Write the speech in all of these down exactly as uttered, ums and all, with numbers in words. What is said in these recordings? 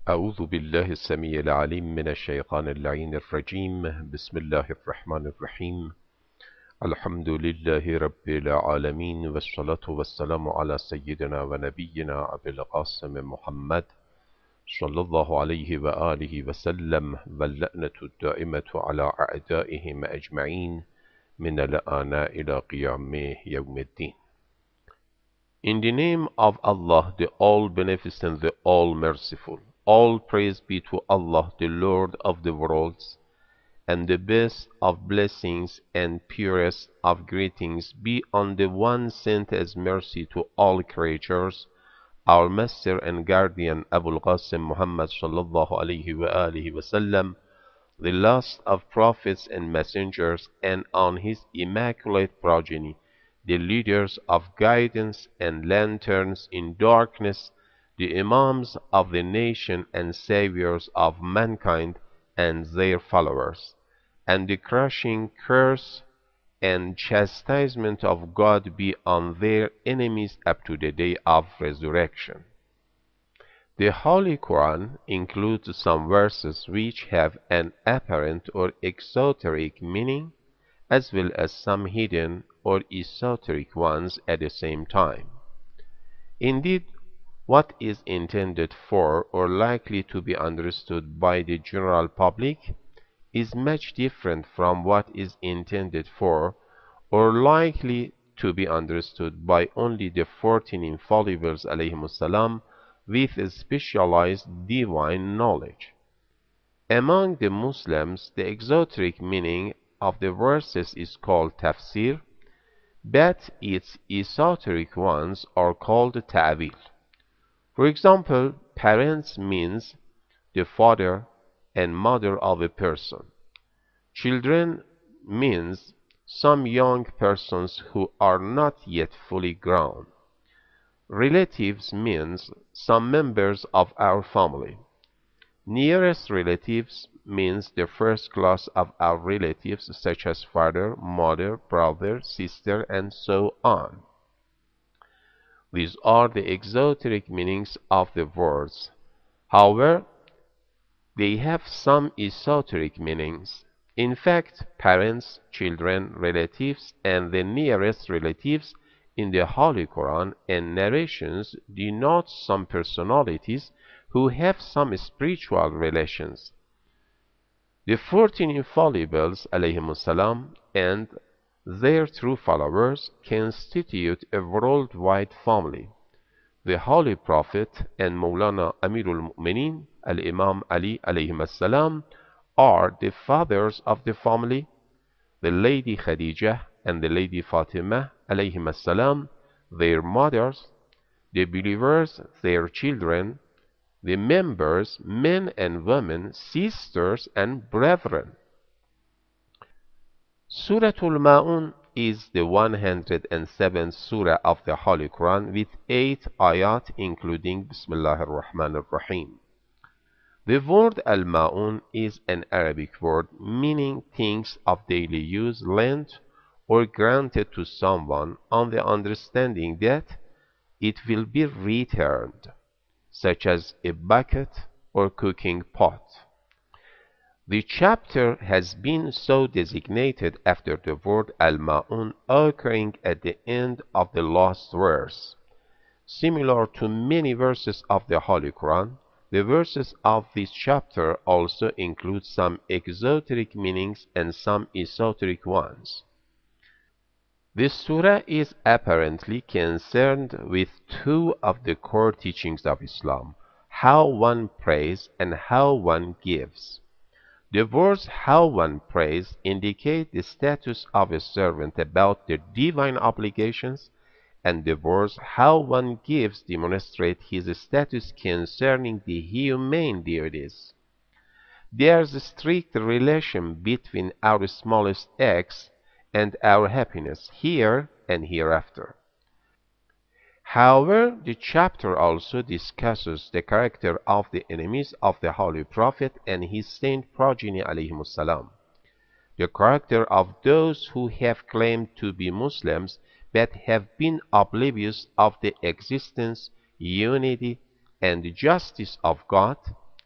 أعوذ بالله السميع العليم من الشيطان اللعين الرجيم. بسم الله الرحمن الرحيم. الحمد لله رب العالمين، والصلاة والسلام على سيدنا ونبينا أبي القاسم محمد صلى الله عليه وآله وسلم، واللعنة الدائمة على أعدائهم أجمعين من الآن إلى قيام يوم الدين. In the name of Allah, the All-Beneficent, the All-Merciful. All praise be to Allah, the Lord of the worlds, and the best of blessings and purest of greetings be on the one sent as mercy to all creatures, our Master and Guardian Abul Qasim Muhammad sallallahu alayhi wa alihi wasallam, the last of prophets and messengers, and on his immaculate progeny, the leaders of guidance and lanterns in darkness, the imams of the nation and saviors of mankind and their followers, and the crushing curse and chastisement of God be on their enemies up to the day of resurrection. The Holy Quran includes some verses which have an apparent or exoteric meaning, as well as some hidden or esoteric ones at the same time. Indeed, what is intended for or likely to be understood by the general public is much different from what is intended for or likely to be understood by only the fourteen infallibles alayhimussalam with specialized divine knowledge. Among the Muslims, the exoteric meaning of the verses is called tafsir, but its esoteric ones are called ta'wil. For example, parents means the father and mother of a person. Children means some young persons who are not yet fully grown. Relatives means some members of our family. Nearest relatives means the first class of our relatives, such as father, mother, brother, sister, and so on. These are the exoteric meanings of the words. However, they have some esoteric meanings. In fact, parents, children, relatives, and the nearest relatives in the Holy Quran and narrations denote some personalities who have some spiritual relations. The fourteen infallibles alayhimussalam and their true followers constitute a worldwide family. The Holy Prophet and Mawlana Amirul Mu'minin al-Imam Ali alayhimussalam are the fathers of the family. The Lady Khadijah and the Lady Fatima alayhimussalam, their mothers, the believers, their children, the members, men and women, sisters and brethren. Surah Al-Ma'un is the one hundred seventh surah of the Holy Quran with eight ayat including Bismillahir Rahmanir Rahim. The word Al-Ma'un is an Arabic word meaning things of daily use lent or granted to someone on the understanding that it will be returned, such as a bucket or cooking pot. The chapter has been so designated after the word Al-Ma'un occurring at the end of the last verse. Similar to many verses of the Holy Quran, the verses of this chapter also include some exoteric meanings and some esoteric ones. This surah is apparently concerned with two of the core teachings of Islam, how one prays and how one gives. The words how one prays indicate the status of a servant about the divine obligations, and the words how one gives demonstrate his status concerning the humane duties. There is a strict relation between our smallest acts and our happiness here and hereafter. However, the chapter also discusses the character of the enemies of the Holy Prophet and his saint progeny alayhimussalam, the character of those who have claimed to be Muslims but have been oblivious of the existence, unity, and justice of God,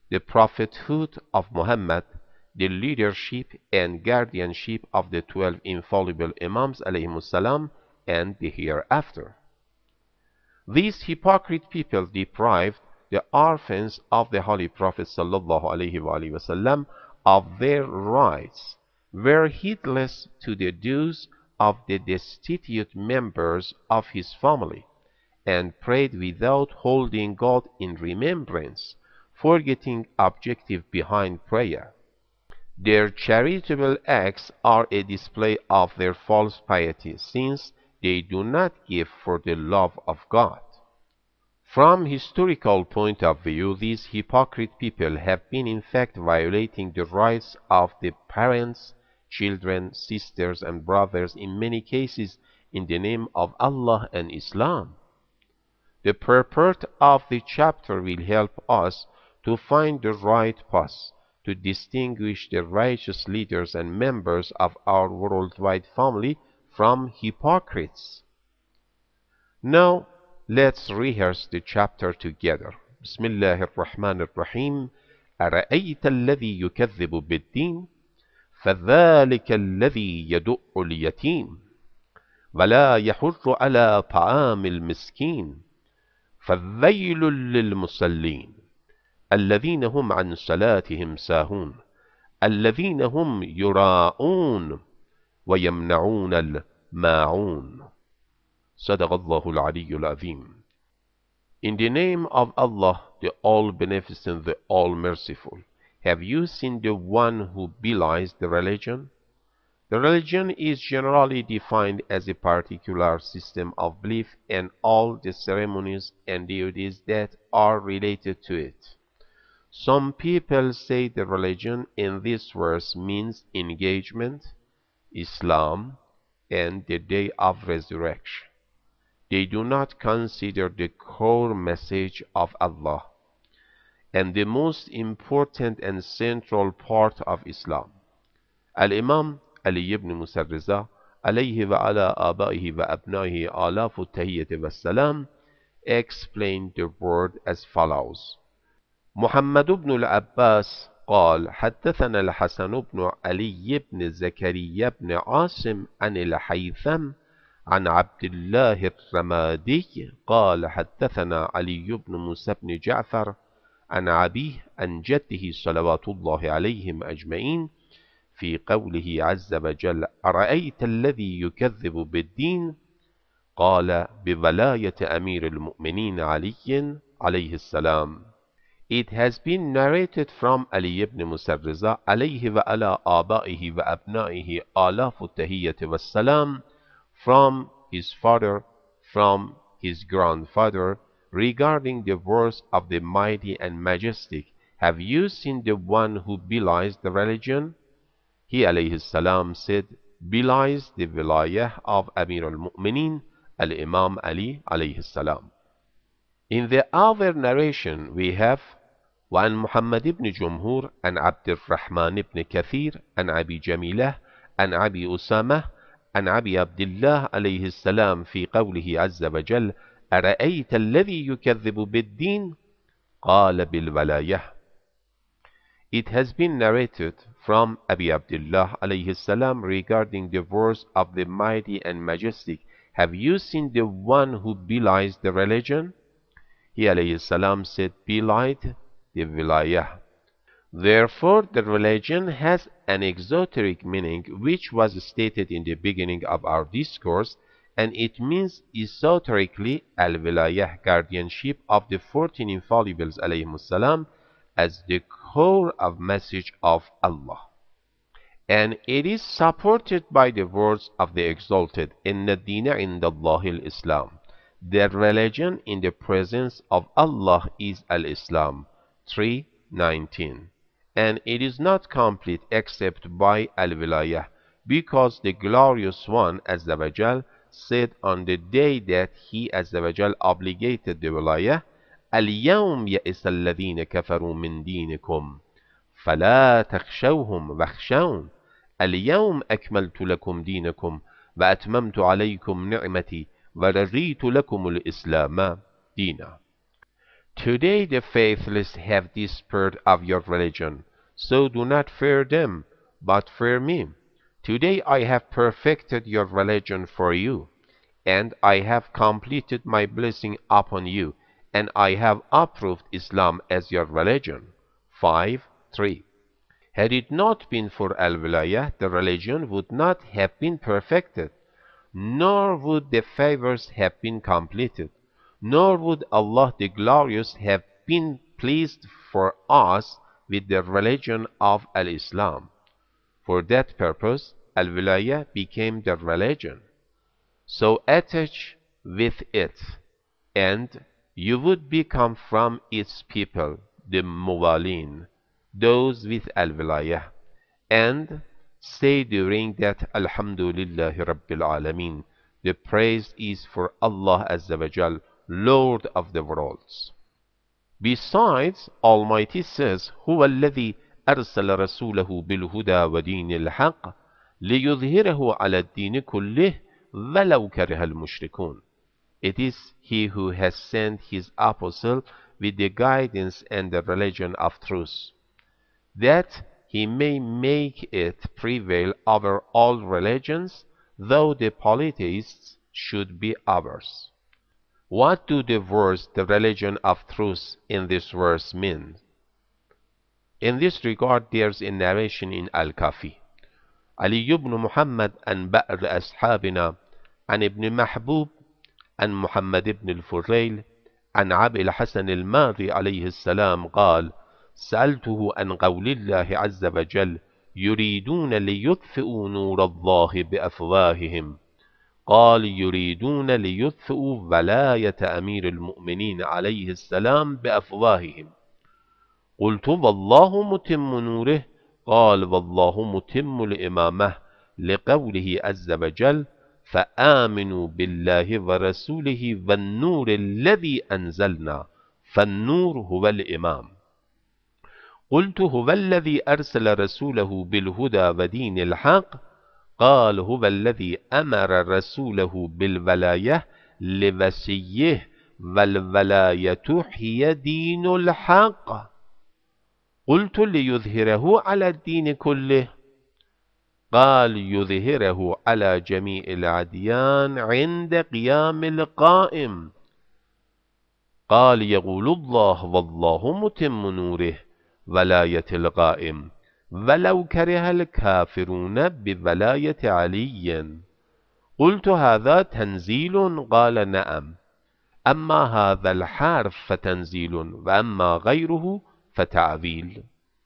the prophethood of Muhammad, the leadership and guardianship of the twelve infallible Imams alayhimussalam, and the hereafter. These hypocrite people deprived the orphans of the Holy Prophet sallallahu alaihi wasallam of their rights, were heedless to the dues of the destitute members of his family, and prayed without holding God in remembrance, forgetting objective behind prayer. Their charitable acts are a display of their false piety, since they do not give for the love of God. From historical point of view, these hypocrite people have been in fact violating the rights of the parents, children, sisters, and brothers in many cases in the name of Allah and Islam. The purport of the chapter will help us to find the right path to distinguish the righteous leaders and members of our worldwide family from hypocrites. Now, let's rehearse the chapter together. Bismillah ar-Rahman ar-Rahim. أرأيت الذي يكذب بالدين فذلك الذي يدع اليتيم ولا يحض على طعام المسكين فويل للمصلين الذين هم عن صلاتهم ساهون الذين هم يراءون ويمنعون الماعون. صدق الله العلي العظيم. In the name of Allah, the All-Beneficent, the All-Merciful. Have you seen the one who belies the religion? The religion is generally defined as a particular system of belief and all the ceremonies and duties that are related to it. Some people say the religion in this verse means engagement, Islam, and the day of resurrection. They do not consider the core message of Allah and the most important and central part of Islam. Al-Imam Ali ibn Musa ar-Riza alayhi wa ala abaihi wa abnaihi alafu tahiyyati wa salam explained the word as follows. محمد بن العباس قال حدثنا الحسن بن علي بن زكريا بن عاصم عن الحيثم عن عبد الله الرمادي قال حدثنا علي بن موسى بن جعفر عن أبيه عن جده صلوات الله عليهم أجمعين في قوله عز وجل أرأيت الذي يكذب بالدين قال بولاية أمير المؤمنين علي عليه السلام. It has been narrated from Ali ibn Musa ar-Riza alayhi wa ala abaihi wa abnaihi alafu tahiyyati wa salam from his father, from his grandfather, regarding the words of the mighty and majestic. Have you seen the one who belies the religion? He alayhi salam said, belies the wilayah of Amir al-Mu'minin, al-Imam Ali alayhi salam. In the other narration we have وعن محمد بن جمهور عن عبد الرحمن بن كثير عن أبي جميلة عن أبي أسامة عن أبي عبد الله عليه السلام في قوله عز وجل أرأيت الذي يكذب بالدين قال بالولاية. It has been narrated from Abi Abdullah alayhi salam regarding the words of the mighty and majestic. Have you seen the one who belies the religion? He alayhi salam said, belied the wilayah. Therefore, the religion has an exoteric meaning which was stated in the beginning of our discourse, and it means esoterically al-wilayah, guardianship of the fourteen infallibles alayhimussalam, as the core of message of Allah. And it is supported by the words of the exalted, Inna dina indallahi al-Islam. The religion in the presence of Allah is al-Islam. three nineteen. And it is not complete except by al-wilayah, because the glorious one Azza wa Jal said on the day that he Azza wa Jal obligated the wilayah, اليوم يئس الذين كفروا من دينكم فلا تخشوهم واخشون اليوم أكملت لكم دينكم وأتممت عليكم نعمتي ورضيت لكم الإسلام دينا. Today the faithless have despaired of your religion, so do not fear them, but fear me. Today I have perfected your religion for you, and I have completed my blessing upon you, and I have approved Islam as your religion. five three. Had it not been for Al-Wilayah, the religion would not have been perfected, nor would the favors have been completed, nor would Allah the Glorious have been pleased for us with the religion of Al-Islam. For that purpose, Al-Wilayah became the religion. So attach with it, and you would become from its people the Muwalin, those with Al-Wilayah, and say during that Alhamdulillahi Rabbil Alameen, the praise is for Allah Azza wa Jal, Lord of the worlds. Besides, Almighty says, هو الذي أرسل رسوله بالهدى ودين الحق ليظهره على الدين كله وَلَوْ كَرِهَ الْمُشْرِكُونَ. It is He who has sent His apostle with the guidance and the religion of truth, that He may make it prevail over all religions, though the polytheists should be ours. What do the words the religion of truth in this verse mean? In this regard, there's a narration in Al-Kafi. علي بن محمد عن بعض أصحابنا عن ابن محبوب عن محمد بن الفضيل عن أبي الحسن الماضي عليه السلام قال: سألته عن قول الله عز وجل: يريدون ليطفئوا نور الله بأفواههم. قال: يريدون ليطفئوا ولاية أمير المؤمنين عليه السلام بأفواههم. قلت: والله متم نوره. قال: والله متم الإمامة، لقوله عز وجل: فآمنوا بالله ورسوله والنور الذي أنزلنا، فالنور هو الإمام. قلت: هو الذي أرسل رسوله بالهدى ودين الحق. قال: هو الذي أمر رسوله بالولاية لوصيه، والولاية هي دين الحق. قلت: ليظهره على الدين كله. قال: يظهره على جميع الأديان عند قيام القائم. قال: يقول الله: والله متم نوره ولاية القائم، ولو كره الكافرون بولاية علي. قلت: هذا تنزيل؟ قال: نعم، أما هذا الحرف فتنزيل، وأما غيره فتعويل.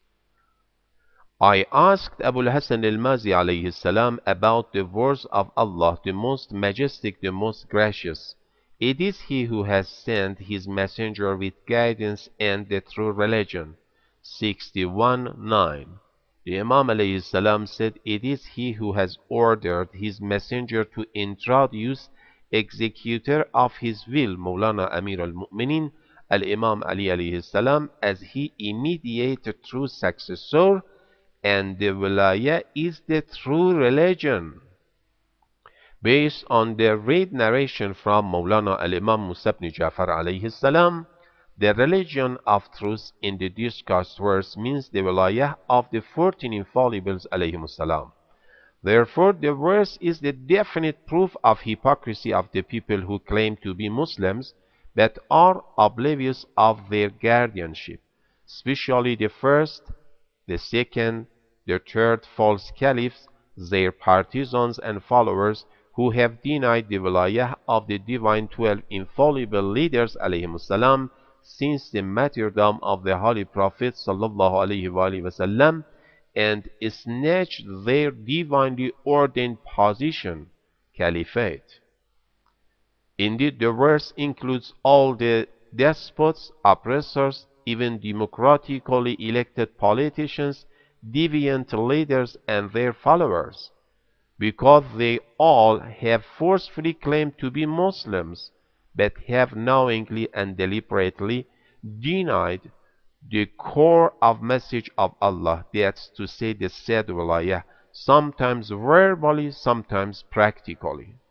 I asked Abu al-Hasan al-Mazi alayhi salam about the words of Allah, the most majestic, the most gracious. It is He who has sent His messenger with guidance and the true religion. sixty-one nine. The Imam alayhi salam said, it is He who has ordered His messenger to introduce executor of His will, Mawlana Amir al-Mu'minin, Al-Imam Ali alayhi salam, as He immediate true successor, and the Wilayah is the true religion. Based on the read narration from Mawlana Al-Imam Musa ibn Ja'far alayhi salam, the religion of truth in the discussed verse means the Wilayah of the fourteen infallibles alayhimus salam. Therefore, the verse is the definite proof of hypocrisy of the people who claim to be Muslims but are oblivious of their guardianship, especially the first, the second, the third false caliphs, their partisans and followers, who have denied the Wilayah of the divine twelve infallible leaders alayhimus salam since the martyrdom of the Holy Prophet sallallahu alaihi wasallam, and snatched their divinely ordained position, caliphate. Indeed, the verse includes all the despots, oppressors, even democratically elected politicians, deviant leaders, and their followers, because they all have forcefully claimed to be Muslims, but have knowingly and deliberately denied the core of message of Allah, that's to say the said Wilayah, sometimes verbally, sometimes practically.